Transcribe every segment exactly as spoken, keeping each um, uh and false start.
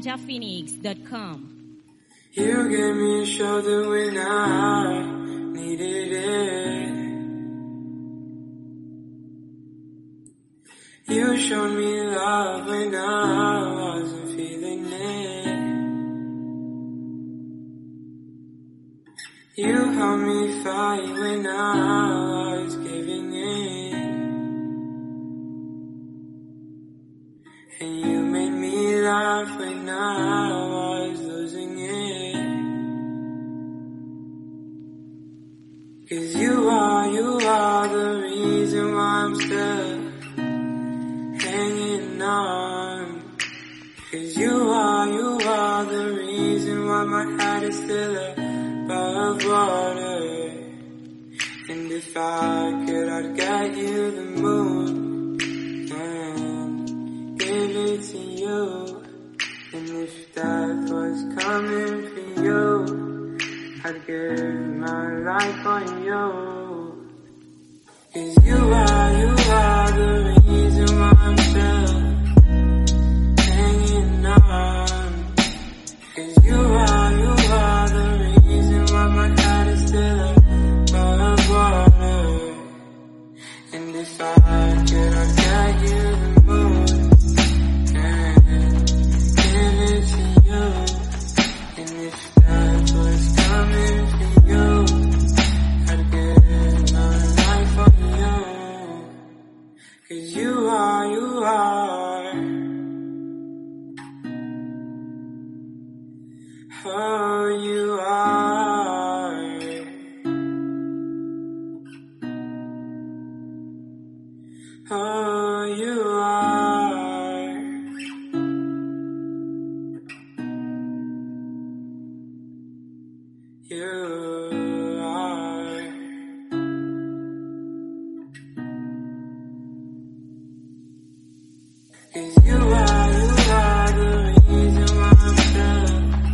ninja phoenix dot com. You gave me a shoulder when I needed it. You showed me love when I wasn't feeling it. You helped me fight when I was giving in. And you made me laugh when I was losing it. 'Cause you are, you are the reason why I'm still hanging on. 'Cause you are, you are the reason why my head is still above water. And if I could, I'd get you the moon and give it to you. And if death was coming for you, I'd give my life on you. 'Cause you are, you are the reason why I'm still hanging on. 'Cause you are, you are the reason why my head is still above water. And if I could, I'd get you the moon and give it to you. And if that was coming for you, I'd give my life on you. 'Cause you are, you are. Oh, you are. Oh, you are. You are. 'Cause you are, you are the reason why I'm still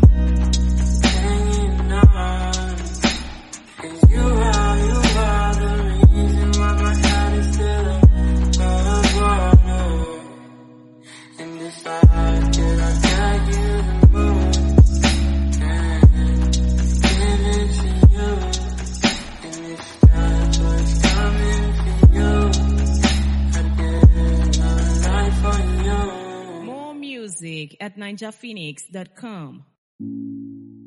hanging on. 'Cause you are, you are the reason why my head is still above water. And if I could, I'd get you the moon and give it to you. And if that was coming for you, I'd give my life on you. More music at ninja phoenix dot com.